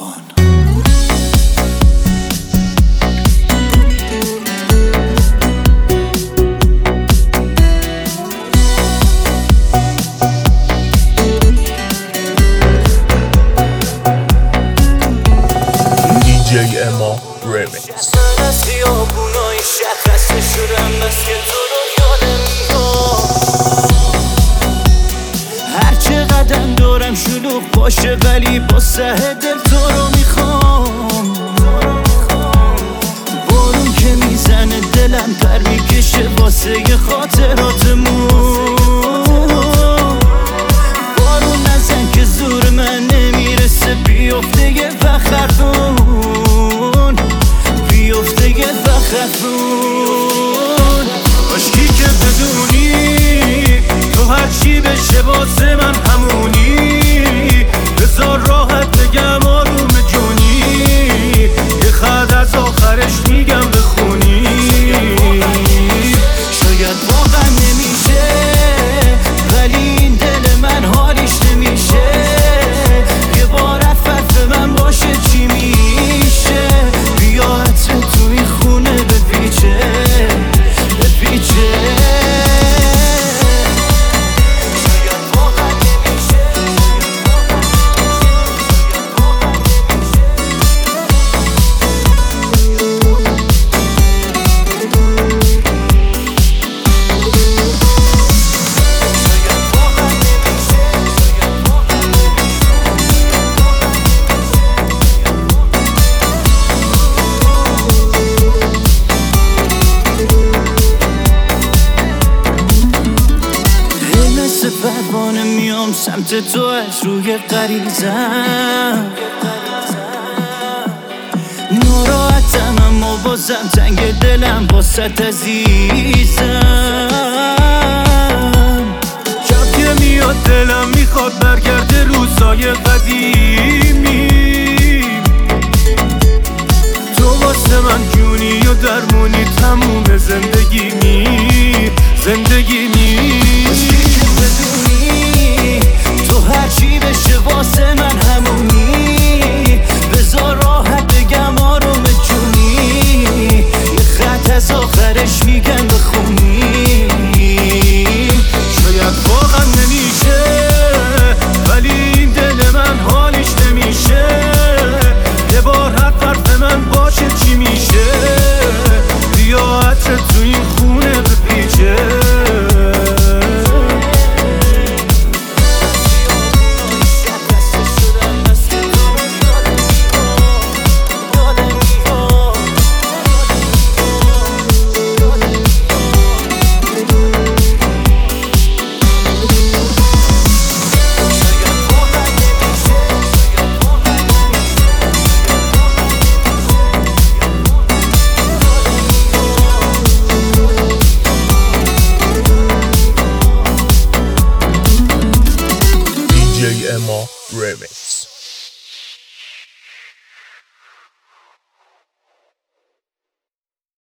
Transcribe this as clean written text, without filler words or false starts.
تلفن. DJ اما Remix. خیابونای شخصه شدم بس که تو رو یادم میاد. هر چقدر دارم شلوغ باشه ولی با سه دل تو رو میخوام. بارون که میزنه دلم پر میکشه واسه خاطراتمون. بارون نزن که زور من نمیرسه بیفته یه وقت حرفون، بیفته یه وقت حرفون. کاشکی که بدونی تو هرچی بشه واسه من همونی. بذار راحت بگم آروم جونی، یه خط از آخرش میگم بخونی. شاید واقعا نمیشه ولی این دل من حالیش نمیشه. یه بار حرف من باشه چی میشه؟ بیا عطر تو این خونه بپیچه بپیچه. پروانه میام سمت تو از روی غریزم. ناراحتم اما بازم تنگ دلم واسط عزیزم. شب که میاد دلم میخواد برگرده روزای قدیمی. تو واسه من جونی و درمونی تموم زندگیمی زندگیمی. بدونی تو هرچی بشه واسه من همونی. بذار راحت بگم آروم جونی، یه خط از آخرش میگم بخونی. شاید واقعا نمیشه ولی این دل من حالیش نمیشه. یه بار حرف من باشه چی میشه؟ بیا عطر تو این خونه بپیچه. DJ اما Remix.